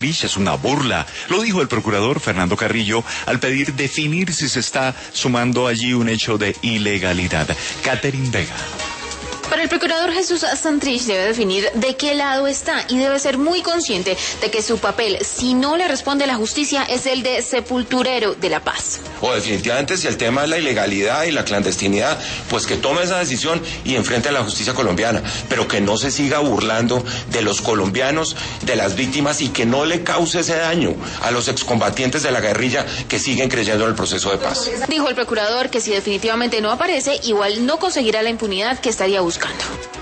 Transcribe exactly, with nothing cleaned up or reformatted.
es una burla, lo dijo el procurador Fernando Carrillo al pedir definir si se está sumando allí un hecho de ilegalidad. Catherine Vega. Pero el procurador Jesús Santrich debe definir de qué lado está y debe ser muy consciente de que su papel, si no le responde la justicia, es el de sepulturero de la paz. O definitivamente, si el tema es la ilegalidad y la clandestinidad, pues que tome esa decisión y enfrente a la justicia colombiana, pero que no se siga burlando de los colombianos, de las víctimas, y que no le cause ese daño a los excombatientes de la guerrilla que siguen creyendo en el proceso de paz. Dijo el procurador que si definitivamente no aparece, igual no conseguirá la impunidad que estaría buscando.